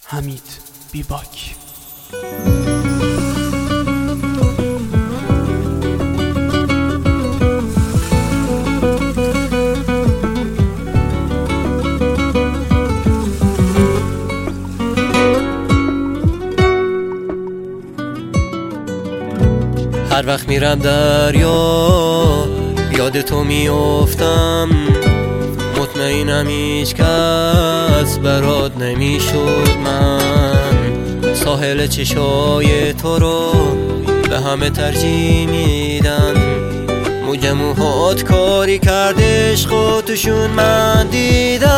حمید بیباک. هر وقت میرم دریا یاد تو میافتم، مطمئنم هیچ کس برات نمیشد. من ساحل چشای تو رو به همه ترجیح میدم. موج موهات کاری کرده عشق و توشون من دیدم.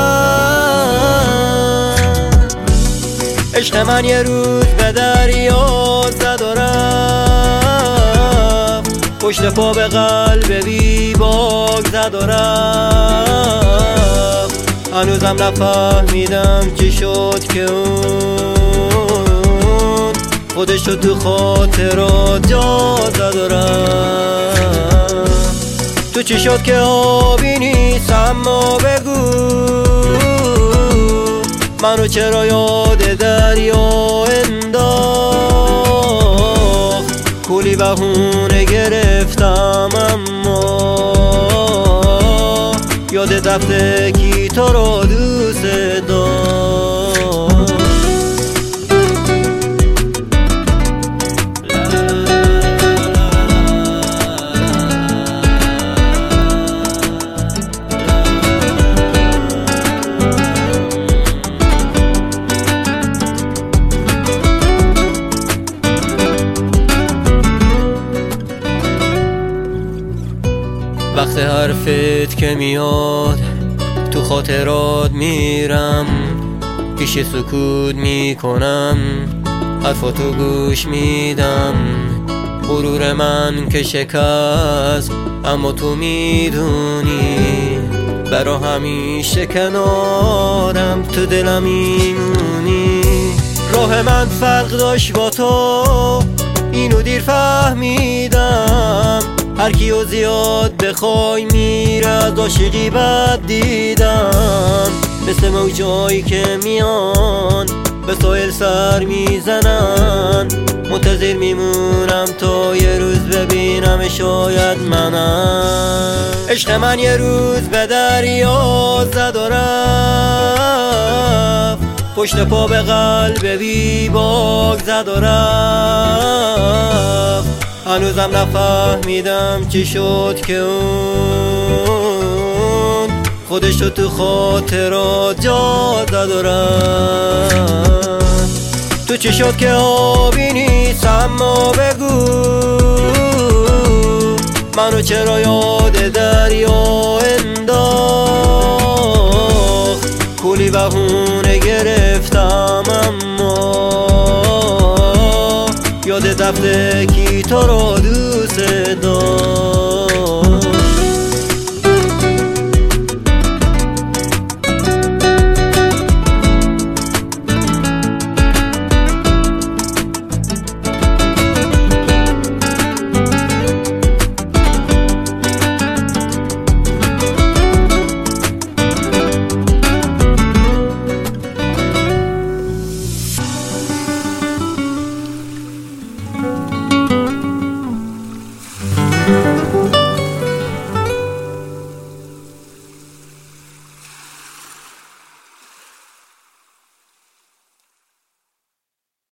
عشق من یه روز به دریا زد و رفت، پشت پا به قلب بیباک زد و رفت. هنوزم نفهمیدم چی شد که اون خودشو تو خاطرات جا زد و رفت. تو چی شد که آبی نیست اما بگو منو چرا یاد دریا انداخت. کلی بهونه گرفتم اما یاد دفته کی تو رو دوست داشت. وقت حرفت که میاد تو خاطرات میرم، پیش سکوت میکنم حرفاتو گوش میدم. غرور من که شکست اما تو میدونی، برا همیشه کنارم تو دلم میمونی. راه من فرق داشت با تو اینو دیر فهمیدم. هر کیو زیاد بخوای میره از عاشقی بد دیدم. مثل موجایی که میان به ساحل سر میزنن، منتظر میمونم تا یه روز ببینم شاید منم. عشق من یه روز به دریا زد و رفت، پشت پا به قلب بیباک زد و رفت. هنوزم نفهمیدم چی شد که اون خودشو تو خاطرات جا زد و رفت. تو چی شد که آبی نیست اما بگو منو چرا یاد دریا انداخت. کلی بهونه گرفتم اما یاد دفته کی تو رو دوست داشت.